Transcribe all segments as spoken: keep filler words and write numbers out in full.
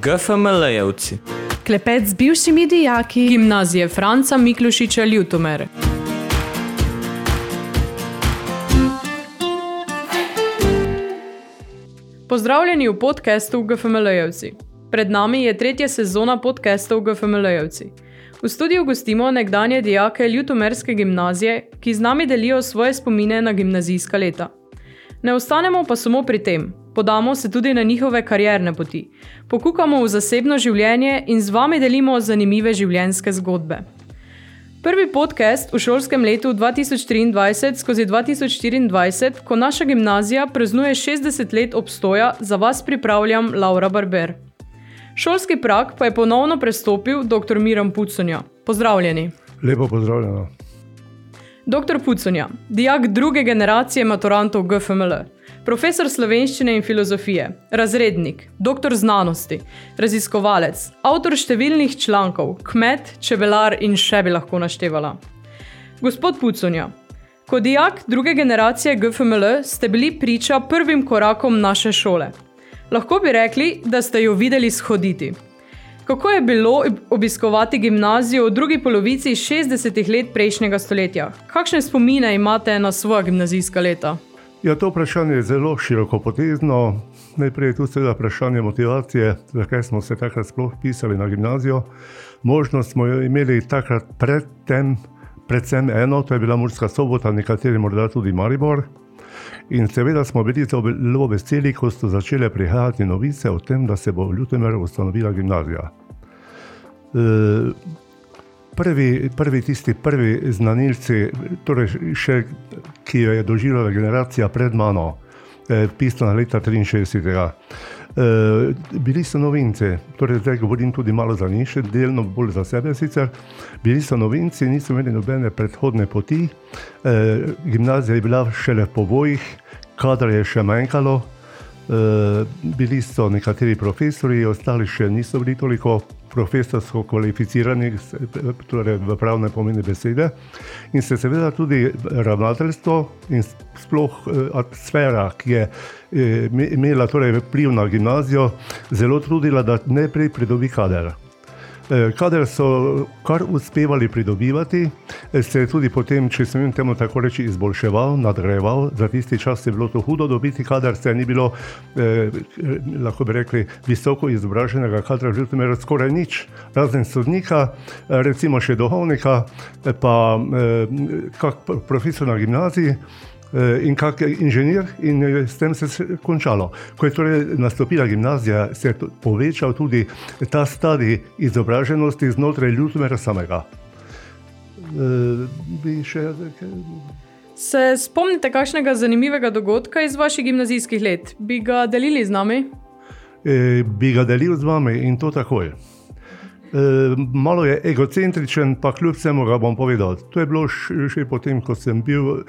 G F M L-jevci. Klepet z bivšimi dijaki Gimnazije Franca Miklošiča Ljutomer. Pozdravljeni v podcastu G F M L-jevci. Pred nami je tretja sezona podcastov G F M L-jevci. V studiu gostimo nekdanje dijake Ljutomerske gimnazije, ki z nami delijo svoje spomine na gimnazijska leta. Ne ostanemo pa samo pri tem. Podamo se tudi na njihove karierne poti. Pokukamo v zasebno življenje in z vami delimo zanimive življenjske zgodbe. Prvi podcast v šolskem letu dva tisoč triindvajset skozi dva tisoč štiriindvajset, ko naša gimnazija praznuje šestdeset let obstoja, za vas pripravljam Laura Barber. Šolski prag pa je ponovno prestopil doktor Miran Puconja. Pozdravljeni. Lepo pozdravljeno. doktor Puconja, dijak druge generacije maturantov G F M L, profesor slovenščine in filozofije, razrednik, doktor znanosti, raziskovalec, avtor številnih člankov, kmet, čebelar in še bi lahko naštevala. Gospod Puconja, kot dijak druge generacije G F M L ste bili priča prvim korakom naše šole. Lahko bi rekli, da ste jo videli shoditi. Kako je bilo obiskovati gimnazijo v drugi polovici šestdesetih let prejšnjega stoletja? Kakšne spomine imate na svoja gimnazijska leta? Ja, to vprašanje je zelo širokopotezno. Najprej je tu seveda vprašanje motivacije, zakaj smo se takrat sploh pisali na gimnazijo. Možnost smo jo imeli takrat predtem, predvsem eno, to je bila Murska Sobota, nekateri morda tudi Maribor. In seveda smo bili zelo veseli, ko so začele prihajati novice o tem, da se bo v Ljutomeru ustanovila gimnazija. Prvi, prvi tisti prvi znanilci, torej še, ki jo je doživljala generacija pred mano, pisana leta triinšestdesetega. Bili so novinci, torej zdaj govorim tudi malo za njih, še delno bolj za sebe sicer. Bili so novinci, niso imeli nobene predhodne poti. Gimnazija je bila šele v povojih, kadar je še manjkalo. Bili so nekateri profesori, ostali še niso bili toliko profesorsko kvalificirani, torej v pravnem pomenu besede. In se seveda tudi ravnateljstvo in sploh sfera, ki je imela torej vpliv na gimnazijo, zelo trudila, da najprej pridobi kader. Kader so kar uspevali pridobivati, se je tudi potem, če sem jim temu tako reči, izboljševal, nadgrajeval. Za tisti čas je bilo to hudo dobiti kader, se ni bilo, eh, lahko bi rekli, visoko izobraženega kadra v Ljutomeru skoraj nič. Razen sodnika, recimo še duhovnika, pa eh, kak profesor na gimnaziji, in kak inženir, in s tem se je končalo. Ko je torej nastopila gimnazija, se je povečal tudi ta stadij izobraženosti znotraj Ljutomera samega. Bi še... Se spomnite kakšnega zanimivega dogodka iz vaših gimnazijskih let? Bi ga delili z nami? E, bi ga delil z vami in to takoj. E, malo je egocentričen, pa kljub vsemu ga bom povedal. To je bilo še potem, ko sem bil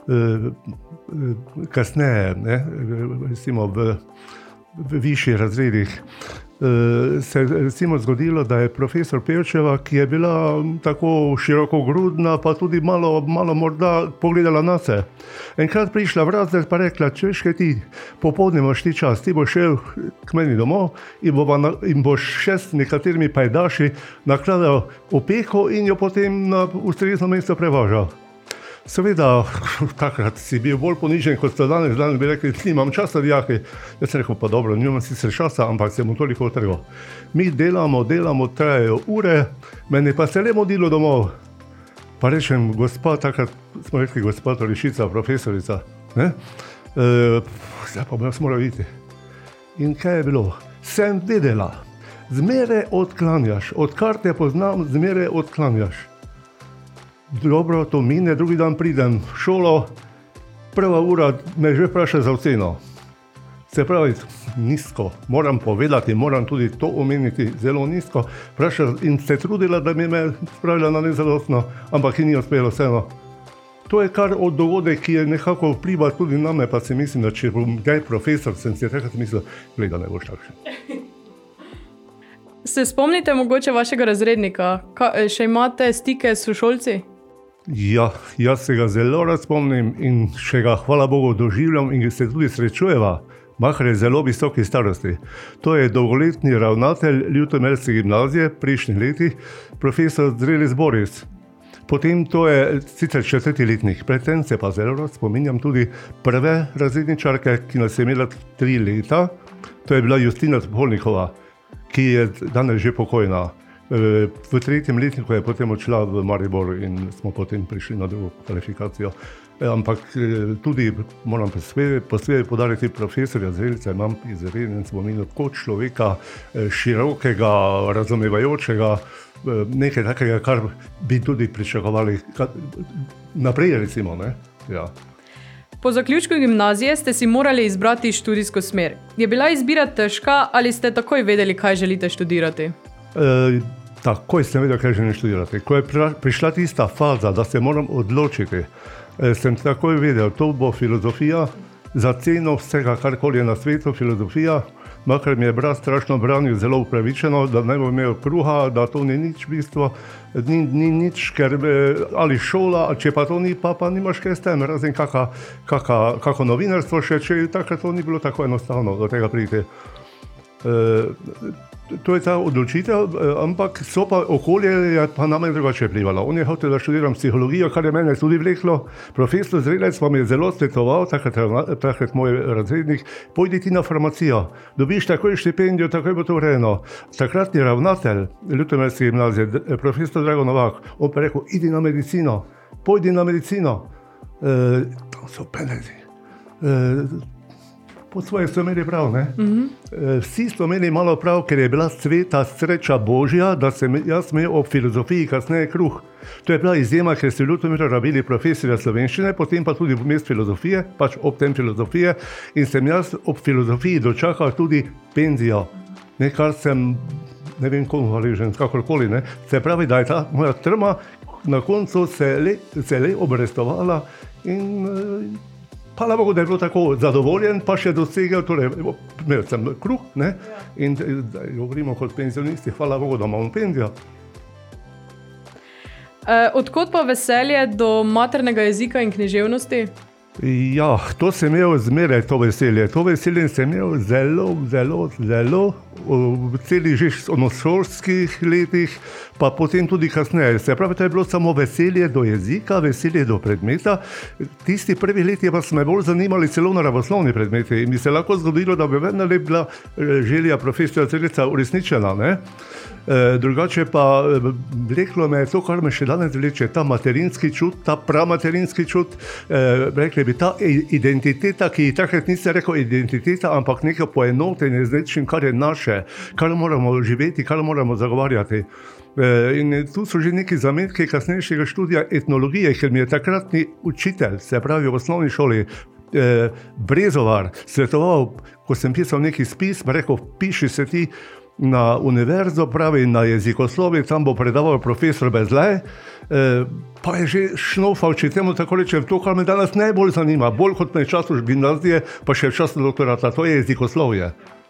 kasneje, ne, recimo v, v višjih razredih, se je recimo zgodilo, da je profesor Pevčeva, ki je bila tako širokogrudna, pa tudi malo, malo morda pogledala na se. Enkrat prišla v razred pa rekla, če veš kaj ti, popoldne imaš ti čas, ti boš šel k meni domov in, bova na, in boš še s nekaterimi pajdaši nakladal opeko in jo potem na ustrezno mesto prevažal. Seveda, takrat si bil bolj ponižen, kot ste danes, danes bi rekli, nimam časa, dijaki. Jaz sem rekel, pa dobro, nimam sicer časa, ampak se mu toliko otrgal. Mi delamo, delamo, trajajo ure, meni pa se le modilo domov. Pa rečem, gospa, takrat smo rekli, gospa Torišica, profesorica, ne? E, zdaj pa jaz moram videti. In kaj je bilo? Sem vedela, zmeraj odklanjaš, odkar te poznam, zmeraj odklanjaš. Dobro, to mine, drugi dan pridem v šolo, prva ura me že vpraša za oceno. Se pravi, nizko, moram povedati, moram tudi to omeniti, zelo nizko. Vpraša in se trudila, da mi me spravila na nezadostno, ampak ji ni uspelo vseeno. To je kar od dogodek, ki je nekako vpliva tudi na me, pa si mislim, da če bom kaj profesor, sem si takrat mislil, gleda, ne boš takšen. Se spomnite mogoče vašega razrednika? Ka, še imate stike s sošolci? Ja, jaz se ga zelo rad spomnim in še ga, hvala Bogu, doživljam in se tudi srečujeva. makar je zelo visoki starosti. To je dolgoletni ravnatelj Ljutomerske gimnazije prejšnjih letih, profesor Zrelec Boris. Potem to je sicer četrti letnik, predtem se pa zelo rad spominjam tudi prve razredničarke, ki nas je imela tri leta. To je bila Justina Topolnikova, ki je danes že pokojna. V tretjem letniku je potem odšla v Maribor in smo potem prišli na drugo kvalifikacijo. Ampak tudi moram posebej podariti profesorja Zrelca, imam izreden spomin kot človeka širokega, razumevajočega, nekaj takega, kar bi tudi pričakovali naprej, recimo. Ne? Ja. Po zaključku gimnazije ste si morali izbrati študijsko smer. Je bila izbira težka ali ste takoj vedeli, kaj želite študirati? E, takoj sem vedel, kaj želim študirati. Ko je prišla tista faza, da se moram odločiti, sem takoj vedel, to bo filozofija, za ceno vsega, karkoli je na svetu, filozofija, makar mi je brat strašno branil, zelo upravičeno, da ne bo imel kruha, da to ni nič bistvo, ni, ni nič, ker ali šola, če pa to ni, pa, pa nimaš kaj s tem, razen kaka, kaka, kako novinarstvo še, če takrat to ni bilo tako enostavno do tega priti. E, To je ta odločitev, ampak so pa okolje je pa name drugače vplivalo. On je hotel, da študiram psihologijo, kar je mene tudi vleklo. Profesor Zrelec pa mi je zelo svetoval, takrat, takrat moj razrednik, pojdi ti na farmacijo, dobiš takoj štipendijo, takoj bo to urejeno. Takratni ravnatelj Ljutomerske gimnazije, profesor Drago Novak, on pa rekel, idi na medicino, pojdi na medicino. E, tam so penezi. E, Po svoje so imeli prav, ne? Mm-hmm. Vsi so imeli malo prav, ker je bila sveta sreča Božja, da sem jaz imel ob filozofiji kasneje kruh. To je bila izjema, ker so v Ljutomeru rabili profesorja slovenščine, potem pa tudi vmes filozofije, pač ob tem filozofije, in sem jaz ob filozofiji dočakal tudi penzijo. Ne, kar sem, ne vem komu hvaležen, kakorkoli, ne? Se pravi, da je ta moja trma na koncu se le, se le obrestovala in hvala Bogu, da je bilo tako zadovoljen, pa še dosegel, torej imel sem kruh, ne, in da govorimo kot penzionisti, hvala Bogu, da imamo penzijo. E, odkot pa veselje do maternega jezika in književnosti? Ja, to sem imel zmeraj, to veselje. To veselje sem imel zelo, zelo, zelo v celih že osnovnošolskih letih, pa potem tudi kasneje. Se pravi, to je bilo samo veselje do jezika, veselje do predmeta. Tisti prvi leti pa so me bolj zanimali celo naravoslovni predmeti in bi se lahko zgodilo, da bi vedno le bila želja profesorja Zrelca uresničena, ne? E, drugače pa vleklo me to, kar me še danes vleče, ta materinski čut, ta pramaterinski čut, e, rekli bi ta identiteta, ki takrat nisem rekel identiteta, ampak neko poenotenje z nečim, kar je naše, kar moramo živeti, kar moramo zagovarjati. E, in tu so že neki zametki kasnejšega študija etnologije, ker mi je takratni učitelj, se pravi v osnovni šoli, e, Brezovar, svetoval, ko sem pisal neki spis, rekel, piši se ti na univerzo, pravi na jezikoslovi, tam bo predaval profesor Bezlej, e, pa je že šnofal, če temu tako rečem, to, kar me danes najbolj zanima, bolj kot me času gimnazije, pa še v času doktorata, to je jezikoslovje.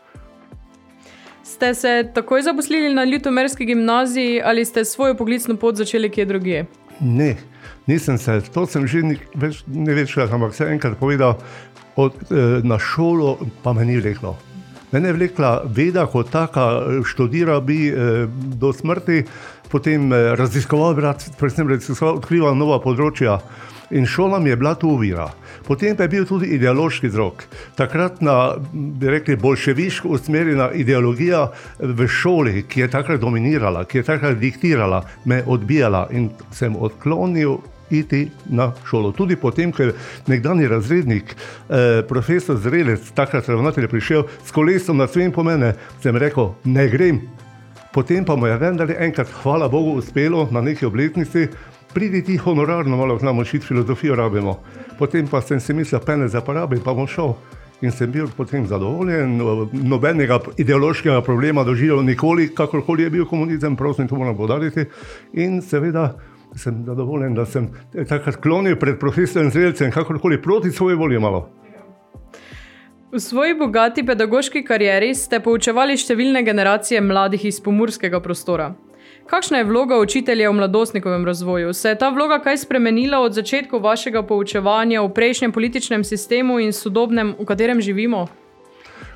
Ste se takoj zaposlili na Ljutomerski gimnaziji ali ste svojo poklicno pot začeli kje drugje? Ne, nisem se, to sem že ni, več, ne večkrat, ampak se enkrat povedal, od, e, na šolo pa me ni vleklo. Mene je vlekla veda kot taka, študira bi eh, do smrti, potem eh, raziskoval, predvsem raziskoval, odkrival nova področja in šola mi je bila tu ovira. Potem pa je bil tudi ideološki vzrok. Takratna, bi rekli, bolševiško usmerjena ideologija v šoli, ki je takrat dominirala, ki je takrat diktirala, me odbijala in sem odklonil iti na šolo. Tudi potem, ko je nekdani razrednik, eh, profesor Zrelec, takrat ravnatelj prišel s kolesom na svem po mene, sem rekel, ne grem. Potem pa mu je vendar enkrat, hvala Bogu, uspelo na neki obletnici, pridi ti honorarno malo k nam učiti, filozofijo rabimo. Potem pa sem si mislil, pene za parabi, pa bom šel. In sem bil potem zadovoljen, nobenega ideološkega problema doživljal nikoli, kakorkoli je bil komunizem, prosim, to moram podariti. In seveda sem zadovoljen, da sem takrat klonil pred profesorjem Zrelcem, kakorkoli proti svoje volje malo. V svoji bogati pedagoški karieri ste poučevali številne generacije mladih iz pomurskega prostora. Kakšna je vloga učitelja v mladostnikovem razvoju? Se je ta vloga kaj spremenila od začetka vašega poučevanja v prejšnjem političnem sistemu in sodobnem, v katerem živimo?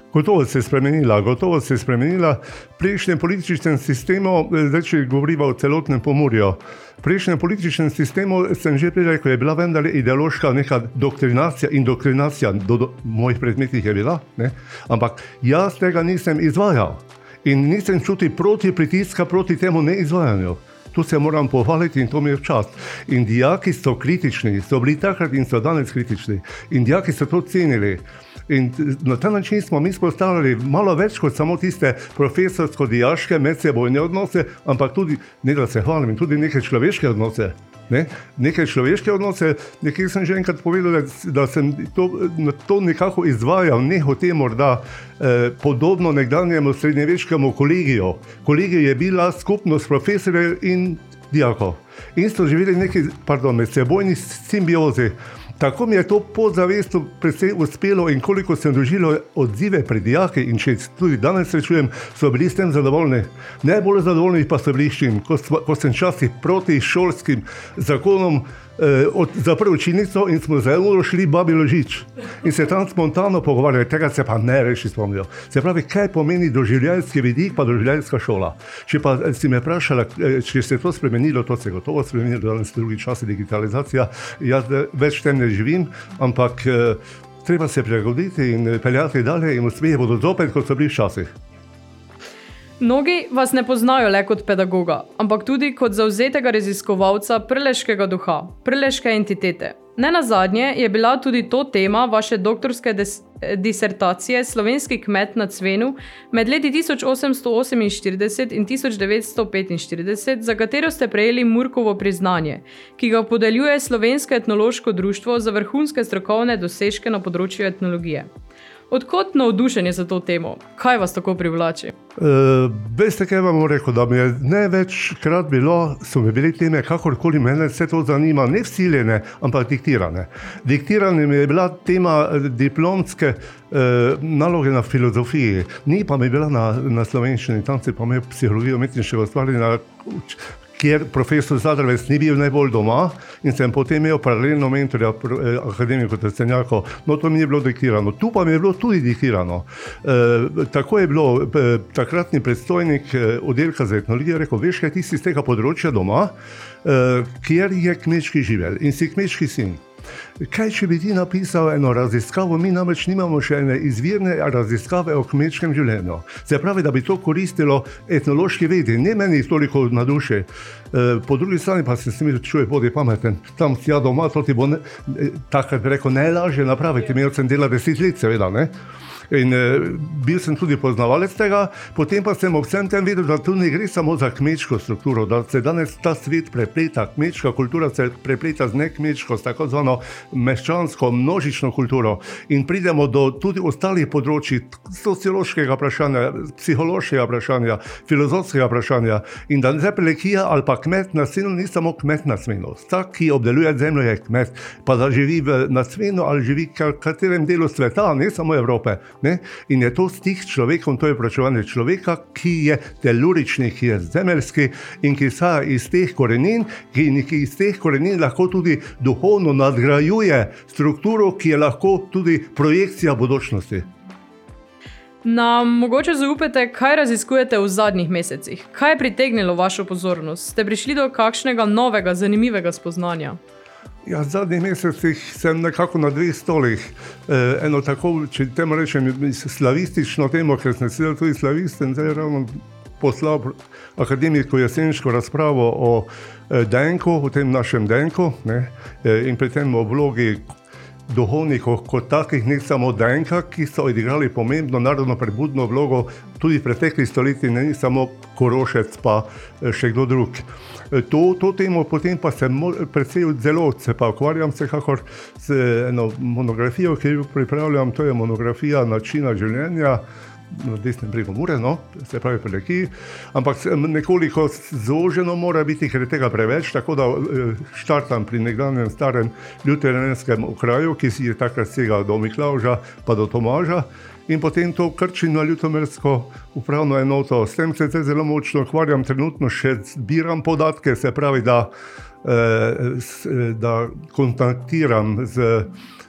Gotovo se je spremenila, gotovo se je spremenila. V prejšnjem političnem sistemu, zdaj če govoriva o celotnem Pomurju, v prejšnjem političnem sistemu, sem že prej rekel, je bila vendar ideološka neka doktrinacija, indoktrinacija, do, do mojih predmetih je bila, ne? Ampak jaz tega nisem izvajal in nisem čutil proti pritiska proti temu neizvajanju. Tu se moram pohvaliti in to mi je v čast. In dijaki so kritični, so bili takrat in so danes kritični. In dijaki so to cenili. In na ta način smo mi spostavljali malo več kot samo tiste profesorsko-dijaške medsebojne odnose, ampak tudi, ne da se hvalim, tudi neke človeške odnose. Ne? Neke človeške odnose, nekaj sem že enkrat povedal, da sem to, to nekako izvajal, ne hote morda eh, podobno nekdanjemu srednjeveškemu kolegiju. Kolegij je bila skupnost profesorjev in dijakov. In so živeli neki, pardon, medsebojni simbiozi. Tako mi je to podzavestno predvsej uspelo in koliko sem doživljal odzive pred dijaki in če tudi danes srečujem, so bili s tem zadovoljni. Najbolj zadovoljni pa so bili s čim, ko, ko sem časih proti šolskim zakonom eh, od, zaprl učilnico in smo zelo šli babi ložič. In se tam spontano pogovarjali, tega se pa ne reši spomnil. Se pravi, kaj pomeni doživljajski vidik pa doživljajska šola. Če pa si me vprašala, če se je to spremenilo, to se je gotovo spremenilo, danes drugi časi digitalizacija, jaz več tem ne živim, ampak eh, treba se prilagoditi in peljati dalje in uspehi bodo zopet, kot so bili včasih. Mnogi vas ne poznajo le kot pedagoga, ampak tudi kot zavzetega raziskovalca prleškega duha, prleške entitete. Nenazadnje je bila tudi to tema vaše doktorske des- disertacije Slovenski kmet na Cvenu med leti tisoč osemsto oseminštirideset in tisoč devetsto petinštirideset, za katero ste prejeli Murkovo priznanje, ki ga podeljuje Slovensko etnološko društvo za vrhunske strokovne dosežke na področju etnologije. Odkot navdušenje za to temo? Kaj vas tako privlači? Uh, veste, kaj vam rekel, da mi je največkrat bilo, so mi bili teme, kakorkoli mene vse to zanima, ne vsiljene, ampak diktirane. Diktirane mi je bila tema diplomske uh, naloge na filozofiji, ni pa mi bila na, na slovenščini, tam se pa imel psihologijo umetniškega ustvarjanja, kjer profesor Zadravec ni bil najbolj doma in sem potem imel paralelno mentorja eh, akademiko Trstenjako. No, to mi je bilo diktirano. Tu pa mi je bilo tudi diktirano. E, tako je bilo, e, takratni predstojnik e, oddelka za etnologijo rekel, veš kaj, ti si z tega področja doma, e, kjer je kmečki živelj in si kmečki sin. Kaj, če bi ti napisal eno raziskavo, mi namreč nimamo še ene izvirne raziskave o kmečkem življenju. Se pravi, da bi to koristilo etnološki vedi, ne meni toliko na duši. E, po drugi strani pa se mi čuje, bodi pameten, tam si ja doma, to ti bo, ne, takrat bi rekel, najlažje napraviti, imel sem dela deset let, seveda, ne? In e, bil sem tudi poznavalec tega, potem pa sem ob vsem tem videl, da tu ne gre samo za kmečko strukturo, da se danes ta svet prepleta, kmečka kultura se prepleta z nekmečko, s tako zvano meščansko, množično kulturo in pridemo do tudi ostalih področji, sociološkega vprašanja, psihološkega vprašanja, filozofskega vprašanja in da Repelekija ali pa kmet na Cvenu ni samo kmet na Cvenu. Vsak, ki obdeluje zemljo, je kmet, pa da živi v, na Cvenu ali živi v katerem delu sveta, ne samo Evrope. Ne? In je to stik s človekom, to je vprašanje človeka, ki je telurični, ki je zemeljski in ki izhaja iz teh korenin, ki, ki iz teh korenin lahko tudi duhovno nadgrajuje strukturo, ki je lahko tudi projekcija bodočnosti. Nam mogoče zaupete, kaj raziskujete v zadnjih mesecih? Kaj je pritegnilo vašo pozornost? Ste prišli do kakšnega novega, zanimivega spoznanja? Ja, v zadnjih mesecih sem nekako na dveh stolih. Eh, eno tako, če temu rečem, slavistično temo, ker sem sedel tudi slavist, sem zdaj ravno poslal akademiku jesensko razpravo o eh, Denku, o tem našem Denku, ne, eh, in pri tem o vlogi duhovnikov kot takih, ne samo Denka, ki so odigrali pomembno narodno prebudno vlogo tudi v preteklih stoletjih, ne samo Korošec pa še kdo drug. To, to temo potem pa se precej zelo se pa ukvarjam vsekakor z eno monografijo, ki jo pripravljam, to je monografija načina življenja na desnem bregu Mure, no, se pravi Prlekiji, ampak nekoliko zoženo mora biti, ker je tega preveč, tako da štartam pri nekdanjem starem ljuterenskem okraju, ki si je takrat segal do Miklavža pa do Tomaža in potem to krčim na ljutomersko upravno enoto. S tem se zelo močno ukvarjam, trenutno še zbiram podatke, se pravi, da, da kontaktiram z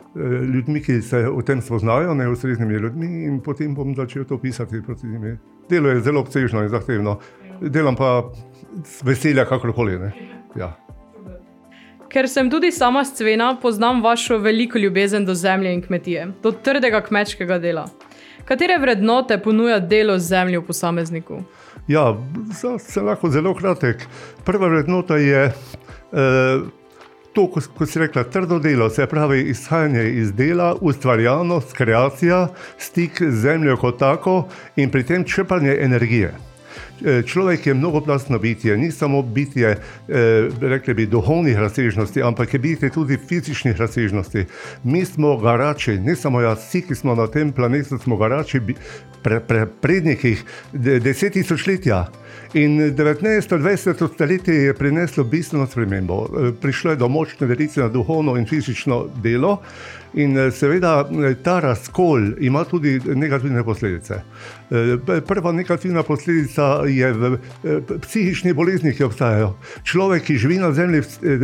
ljudmi, ki se o tem spoznajo, neustreznimi ljudmi, in potem bom začel to pisati proti njimi. Delo je zelo obsežno in zahtevno, delam pa z veselja kakorkoli. Ne? Ja. Ker sem tudi sama s Cvena, poznam vašo veliko ljubezen do zemlje in kmetije, do trdega kmečkega dela. Katere vrednote ponuja delo z zemljo posamezniku? Ja, sem lahko zelo kratek. Prva vrednota je eh, to, kot ko si rekla, trdo delo, se pravi izhajanje iz dela, ustvarjalnost, kreacija, stik z zemljo kot tako in pri tem črpanje energije. Človek je mnogoplastno bitje, ni samo bitje, eh, rekli bi, duhovnih razsežnosti, ampak je bitje tudi fizičnih razsežnosti. Mi smo garači, ne samo jaz, vsi, ki smo na tem planetu, smo garači pre, pre, prednikih deset tisočletja. In devetnajsto dvajseto stoletje je prineslo bistveno spremembo. Prišlo je do močne delitve na duhovno in fizično delo in seveda ta razkol ima tudi negativne posledice. Prva negativna posledica je v psihičnih boleznih, ki obstajajo. Človek, ki živi na zemlji,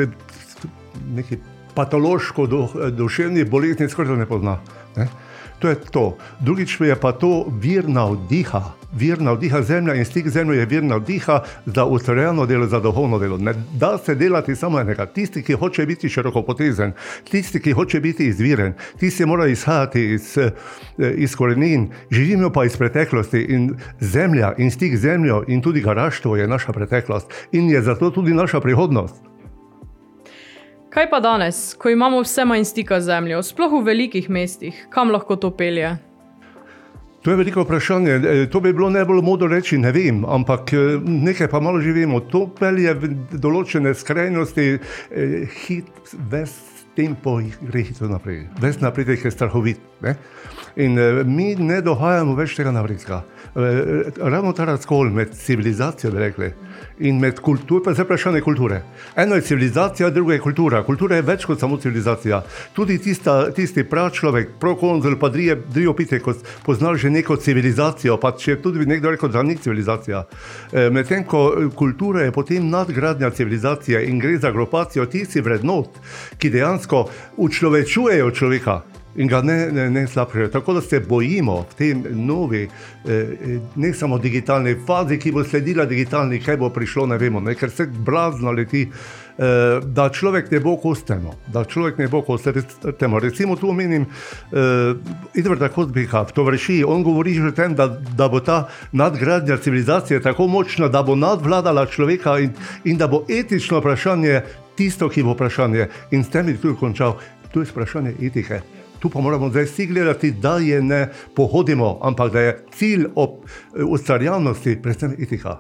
neki patološko duševnih bolezni skoraj ne pozna. Ne? To je to. Drugič je pa to vir navdiha. Vir navdiha, zemlja in stik zemlje je vir navdiha za ustvarjalno delo, za duhovno delo. Ne da se delati samo enega. Tisti, ki hoče biti širokopotezen, tisti, ki hoče biti izviren, tisti mora izhajati iz, iz korenin, živimo pa iz preteklosti in zemlja in stik zemljo in tudi garaštvo je naša preteklost in je zato tudi naša prihodnost. Kaj pa danes, ko imamo vse manj stika z zemljo, sploh v velikih mestih, kam lahko to pelje? To je veliko vprašanje. To bi bilo najbolj modro reči, ne vem, ampak nekaj pa malo že vemo. To pelje v določene skrajnosti, hit, ves tempo gre hitro naprej. Ves napredek je strahovit. Ne? In mi ne dohajamo več tega napredka. Ravno ta razkol med civilizacijo, bi rekli, in med kulturo, pa zdaj vprašanje kulture. Eno je civilizacija, drugo je kultura. Kultura je več kot samo civilizacija. Tudi tista, tisti pračlovek, prokonzul, pa Driopitek, ko poznal že neko civilizacijo, pa če tudi nekdo rekel, da ni civilizacija. Medtem ko kultura je potem nadgradnja civilizacije in gre za grupacijo tistih vrednot, ki dejansko učlovečujejo človeka. In ga ne, ne, ne slabšajo. Tako da se bojimo v tem novi, eh, ne samo digitalni fazi, ki bo sledila digitalni, kaj bo prišlo, ne vemo, ne, ker se blazno leti, eh, da človek ne bo kosteno, da človek ne bo kosteno. Recimo tu omenim eh, Edvarda Kostbeka v Tovršiji, on govori že o tem, da, da bo ta nadgradnja civilizacije tako močna, da bo nadvladala človeka in, in da bo etično vprašanje tisto, ki bo vprašanje. In s tem je tudi končal. To je vprašanje etike. Tu pa moramo zdaj vsi gledati, da je ne pohodimo, ampak da je cilj ob ustvarjalnosti predvsem etika.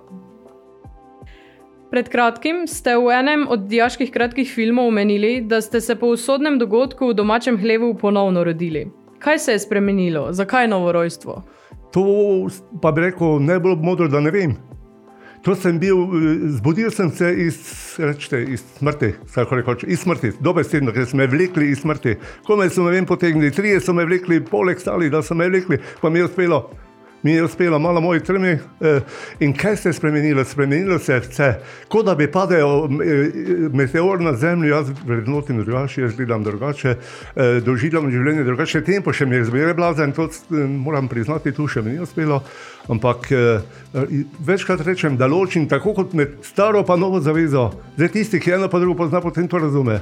Pred kratkim ste v enem od dijaških kratkih filmov omenili, da ste se po usodnem dogodku v domačem hlevu ponovno rodili. Kaj se je spremenilo? Zakaj novo rojstvo? To pa bi rekel najbolj modro, da ne vem. To sem bil, zbudil sem se iz, rečete, iz smrti, tako rekoč, iz smrti, dobesedno, ker so me vlekli iz smrti. Komaj so me vem potegnili, trije so me vlekli, poleg stali, da so me vlekli, pa mi je uspelo. Mi je uspelo malo moji trmi eh, in kaj se je spremenilo? Spremenilo se je vse. Ko da bi padel meteor na zemljo, jaz vrednotim drugače, jaz gledam drugače, eh, doživljam življenje drugače, tempo še mi je zmeraj blazen, to moram priznati, tu še mi ni uspelo, ampak eh, večkrat rečem, da ločim tako kot med staro pa novo zavezo. Zdaj tisti, ki eno pa drugo pozna, potem to razume.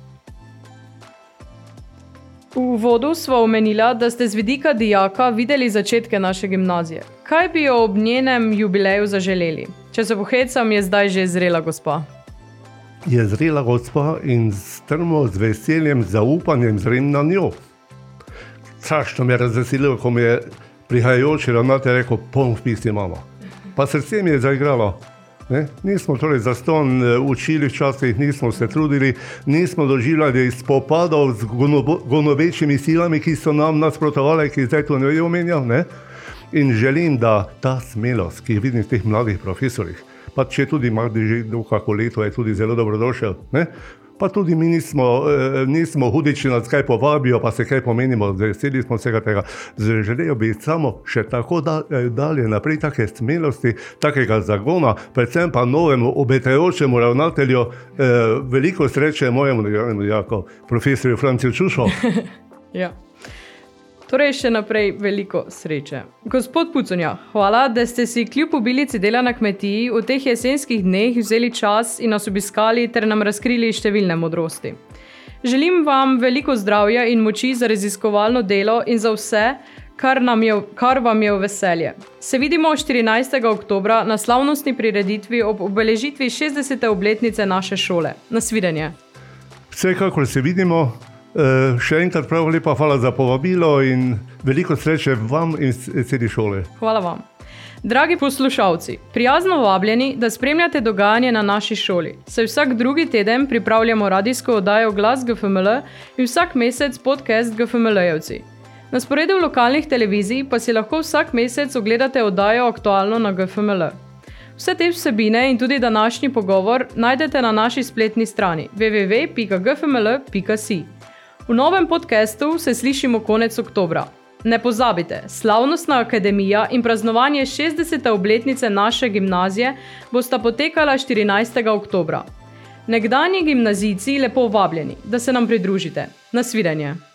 V uvodu sva omenila, da ste z vidika dijaka videli začetke naše gimnazije. Kaj bi jo ob njenem jubileju zaželeli? Če se pohecam, je zdaj že zrela gospa. Je zrela gospa in strmo z veseljem, zaupanjem zrem na njo. Strašno me je razveselilo, ko mi je prihajajoči ravnatelj rekel, poln vpis imamo. Pa srce mi je zaigralo. Ne? Nismo torej zastonj učili včasih, nismo se trudili, nismo doživljali spopadov z gonovečimi silami, ki so nam nasprotovali, ki zdaj to ne omenjal. Ne? In želim, da ta smelost, ki vidim v teh mladih profesorjih, pa če tudi ima že kako leto, je tudi zelo dobrodošel. Ne? Pa tudi mi nismo, nismo hudiči, nas kaj povabijo, pa se kaj pomenimo, veseli smo vsega tega. Želel bi samo še tako dalje naprej, take smelosti, takega zagona, predvsem pa novemu obetajočemu ravnatelju, veliko sreče mojemu dijaku, profesorju Franciju Čušu. Ja. Torej še naprej veliko sreče. Gospod Puconja, hvala, da ste si kljub obilici dela na kmetiji v teh jesenskih dneh vzeli čas in nas obiskali ter nam razkrili številne modrosti. Želim vam veliko zdravja in moči za raziskovalno delo in za vse, kar, nam je, kar vam je v veselje. Se vidimo štirinajstega oktobra na slavnostni prireditvi ob obeležitvi šestdesete obletnice naše šole. Nasvidenje. Vsekakor se vidimo. Uh, še enkrat prav lepa hvala za povabilo in veliko sreče vam in celi šole. Hvala vam. Dragi poslušalci, prijazno vabljeni, da spremljate dogajanje na naši šoli. Saj vsak drugi teden pripravljamo radijsko oddajo Glas G F M L in vsak mesec podcast G F M L-jevci. Na sporedu lokalnih televizij pa si lahko vsak mesec ogledate oddajo Aktualno na G F M L. Vse te vsebine in tudi današnji pogovor najdete na naši spletni strani w w w pika g f m l pika s i. V novem podcastu se slišimo konec oktobra. Ne pozabite, slavnostna akademija in praznovanje šestdesete obletnice naše gimnazije bosta potekala štirinajstega oktobra. Nekdanji gimnazijci lepo vabljeni, da se nam pridružite. Nasvidenje.